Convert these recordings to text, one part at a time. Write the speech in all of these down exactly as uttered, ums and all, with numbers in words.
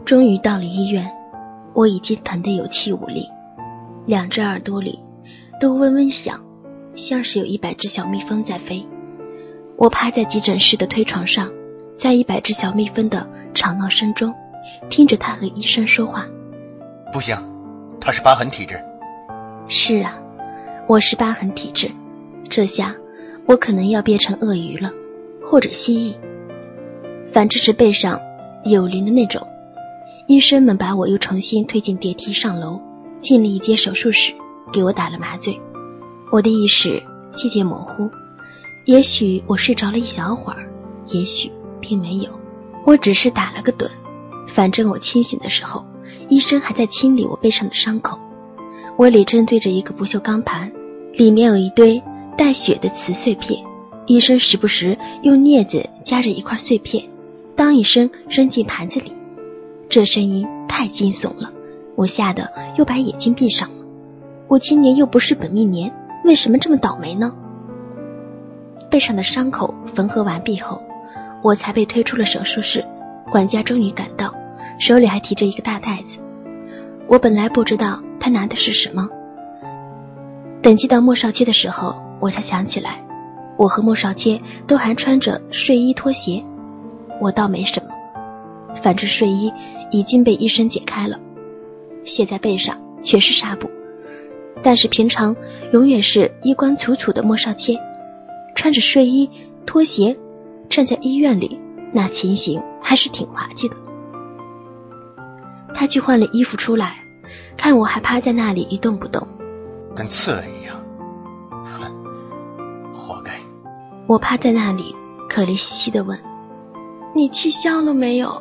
终于到了医院，我已经疼得有气无力，两只耳朵里都嗡嗡响，像是有一百只小蜜蜂在飞。我趴在急诊室的推床上，在一百只小蜜蜂的吵闹声中，听着他和医生说话。 不行，他是疤痕体质。 是啊，我是疤痕体质，这下我可能要变成鳄鱼了，或者蜥蜴，反正是背上有鳞的那种。医生们把我又重新推进电梯上楼，进了一间手术室，给我打了麻醉。我的意识渐渐模糊，也许我睡着了一小会儿，也许并没有，我只是打了个盹。反正我清醒的时候，医生还在清理我背上的伤口。我脸正对着一个不锈钢盘，里面有一堆带血的瓷碎片，医生时不时用镊子夹着一块碎片，当一声扔进盘子里。这声音太惊悚了，我吓得又把眼睛闭上了。我今年又不是本命年，为什么这么倒霉呢？背上的伤口缝合完毕后，我才被推出了手术室。管家终于赶到，手里还提着一个大袋子。我本来不知道他拿的是什么，等接到莫少谦的时候，我才想起来，我和莫少谦都还穿着睡衣拖鞋。我倒没什么，反正睡衣已经被医生解开了，卸在背上全是纱布。但是平常永远是衣冠楚楚的莫少谦，穿着睡衣拖鞋站在医院里，那情形还是挺滑稽的。他去换了衣服出来，看我还趴在那里一动不动， 跟刺猬一样。哼，活该。 我趴在那里可怜兮兮地问，你气消了没有？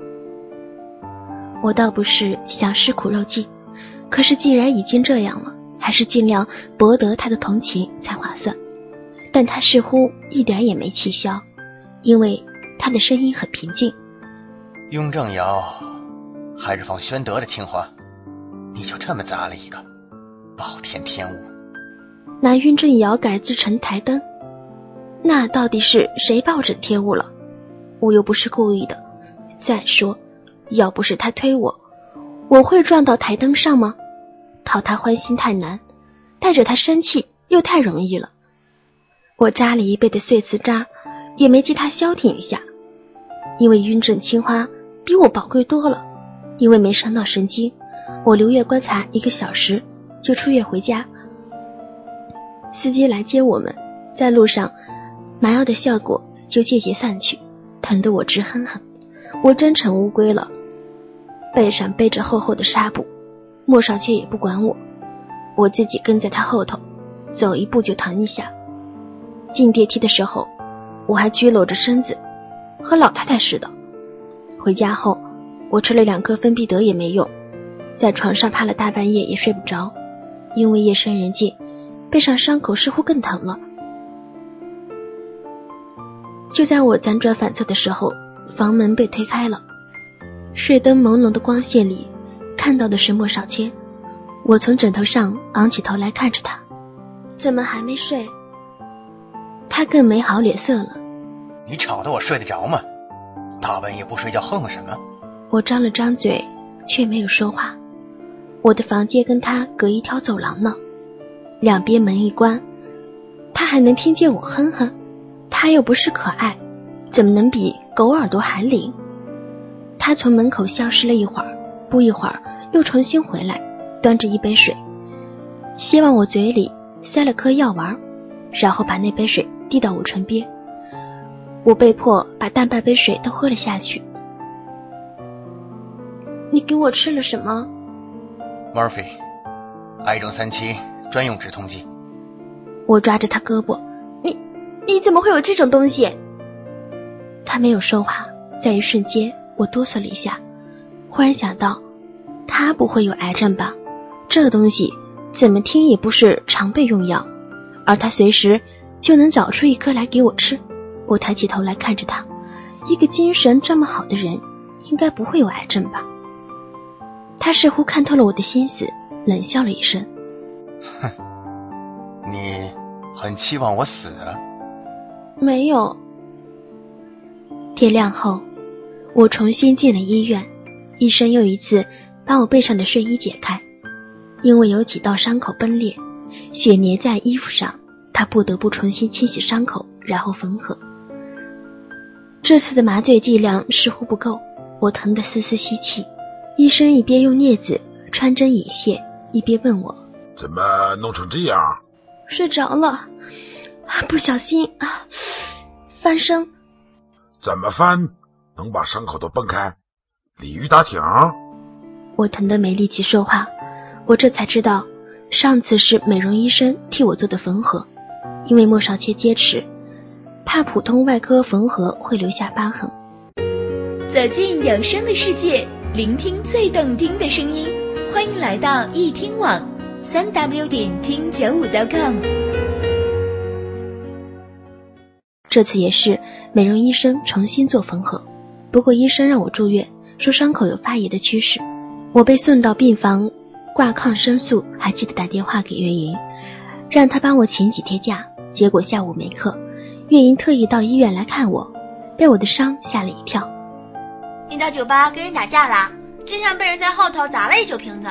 我倒不是想吃苦肉计，可是既然已经这样了，还是尽量博得他的同情才划算。但他似乎一点也没气消，因为他的声音很平静。 雍正尧还是放宣德的清华，你就这么砸了一个，暴殄天物。 拿雍正尧改制成台灯，那到底是谁暴殄天物了？我又不是故意的。再说，要不是他推我，我会撞到台灯上吗？讨他欢心太难，带着他生气又太容易了。我扎了一背的碎瓷渣，也没记他消停一下，因为雍正青花比我宝贵多了。因为没伤到神经，我留院观察一个小时就出院回家。司机来接我们，在路上麻药的效果就渐渐散去，疼得我直哼哼。我真成乌龟了，背上背着厚厚的纱布，莫少谦也不管我，我自己跟在他后头，走一步就疼一下。进电梯的时候，我还佝偻着身子，和老太太似的。回家后，我吃了两颗芬必得也没用，在床上趴了大半夜也睡不着，因为夜深人静，背上伤口似乎更疼了。就在我辗转反侧的时候，房门被推开了，睡灯朦胧的光线里看到的是莫少谦。我从枕头上昂起头来看着他，怎么还没睡？他更没好脸色了。 你吵得我睡得着吗？大半夜不睡觉哼哼什么？ 我张了张嘴，却没有说话。我的房间跟他隔一条走廊呢，两边门一关，他还能听见我哼哼。他又不是可爱，怎么能比狗耳朵还灵？他从门口消失了一会儿，不一会儿又重新回来，端着一杯水，希望我嘴里塞了颗药丸，然后把那杯水递到我唇边。我被迫把大半杯水都喝了下去。你给我吃了什么？ Morphine， 癌症三期专用止痛剂。 我抓着他胳膊，你你怎么会有这种东西？他没有说话，在一瞬间我哆嗦了一下，忽然想到他不会有癌症吧，这个东西怎么听也不是常备用药，而他随时就能找出一颗来给我吃。我抬起头来看着他，一个精神这么好的人应该不会有癌症吧。他似乎看透了我的心思，冷笑了一声， 哼，你很期望我死啊？ 没有。天亮后，我重新进了医院， 医生又一次把我背上的睡衣解开，因为有几道伤口崩裂，血粘在衣服上，他不得不重新清洗伤口，然后缝合。这次的麻醉剂量似乎不够，我疼得丝丝吸气。医生一边用镊子穿针引线，一边问我： 怎么弄成这样？ 睡着了，不小心啊翻身。 怎么翻？能把伤口都崩开？鲤鱼打挺？ 我疼得没力气说话，我这才知道上次是美容医生替我做的缝合，因为莫少切结齿，怕普通外科缝合会留下疤痕。 走进有声的世界，聆听最动听的声音，欢迎来到易听网三 w 点听九五 .com。 这次也是美容医生重新做缝合，不过医生让我住院，说伤口有发炎的趋势。我被送到病房挂抗生素，还记得打电话给月莹，让她帮我请几天假。结果下午没课，月莹特意到医院来看我，被我的伤吓了一跳。 你到酒吧跟人打架了，真像被人在后头砸了一酒瓶子。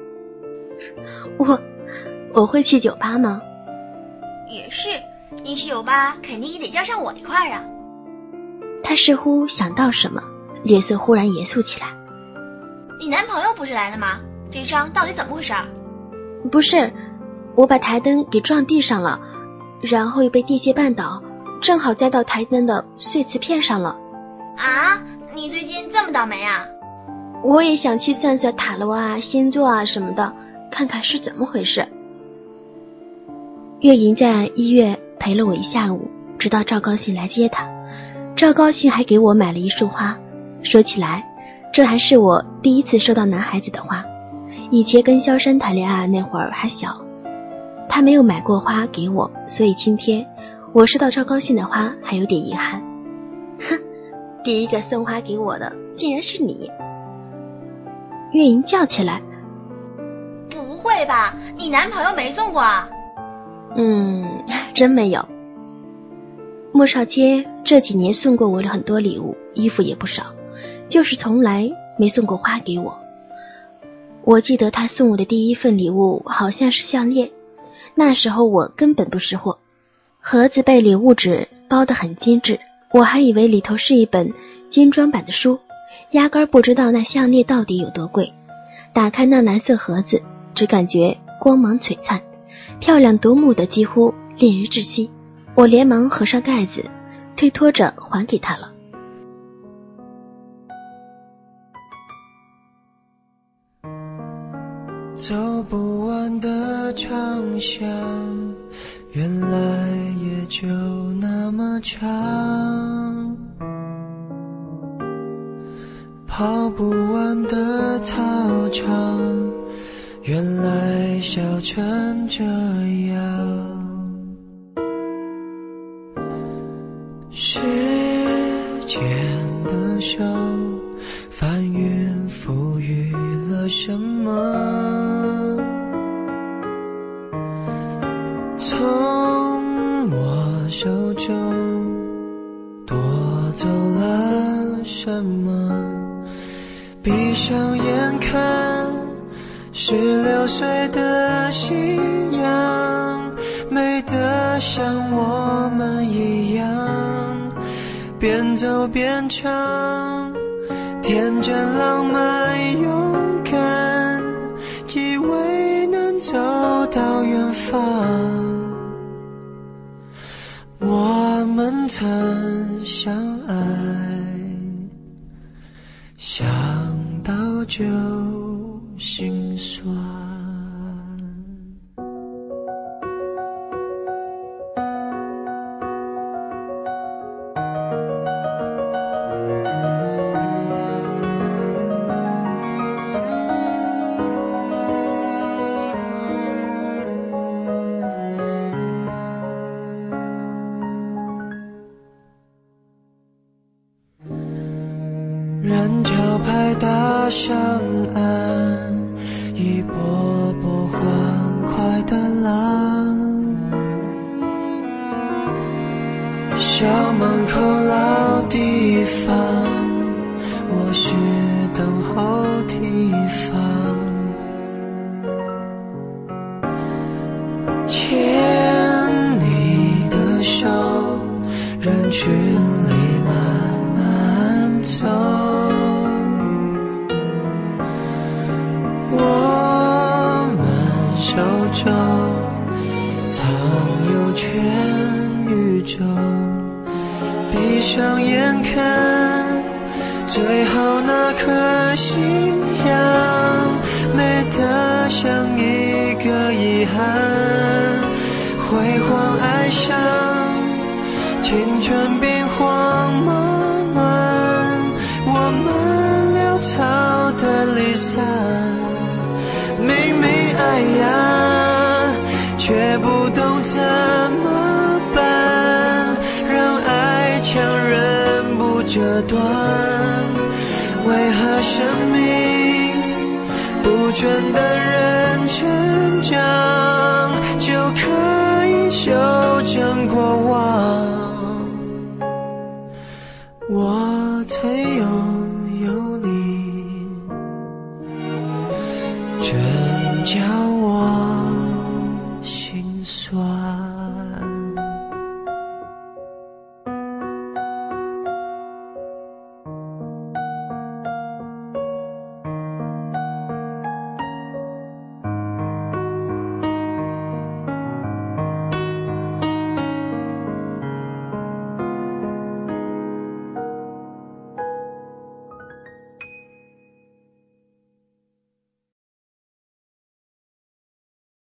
我我会去酒吧吗？ 也是，你去酒吧肯定也得叫上我一块儿啊。 他似乎想到什么，脸色忽然严肃起来。 你男朋友不是来了吗？这伤到底怎么回事？ 不是，我把台灯给撞地上了，然后又被地屑绊倒，正好栽到台灯的碎瓷片上了。 啊，你最近这么倒霉啊？ 我也想去算算塔罗啊、星座啊什么的，看看是怎么回事。月莹在医院陪了我一下午，直到赵高兴来接她。赵高兴还给我买了一束花，说起来，这还是我第一次收到男孩子的花。以前跟萧山谈恋爱那会儿还小，他没有买过花给我，所以今天我收到赵高兴的花还有点遗憾。哼，第一个送花给我的竟然是你！月莹叫起来。 不会吧，你男朋友没送过啊？ 嗯，真没有。莫少谦这几年送过我很多礼物，衣服也不少，就是从来没送过花给我。我记得他送我的第一份礼物好像是项链，那时候我根本不识货，盒子被礼物纸包得很精致，我还以为里头是一本精装版的书，压根儿不知道那项链到底有多贵。打开那蓝色盒子，只感觉光芒璀璨，漂亮夺目的几乎令人窒息。我连忙合上盖子，推脱着还给他了。 走不完的长巷，原来也就那么长。跑不完的操场，原来笑成这样。时间的手翻云覆雨了什么？从我手中夺走了什么？闭上眼看十六岁的夕阳，美得像我们一样，边走边唱，天真浪漫勇敢，以为能走到远方。我们曾相爱，想到就心酸。人潮拍打上岸，一波波欢快的浪。校门口老地方，我是等候地方，牵你的手，人群里慢慢走，我们手中藏有全宇宙，闭上眼看最后那颗夕阳，美得像一个遗憾，辉煌爱上青春兵荒马乱，我们潦草的离散，明明爱呀却不懂怎么办，让爱强忍不折断，为何生命不准等人成长就可以修正过往？我曾有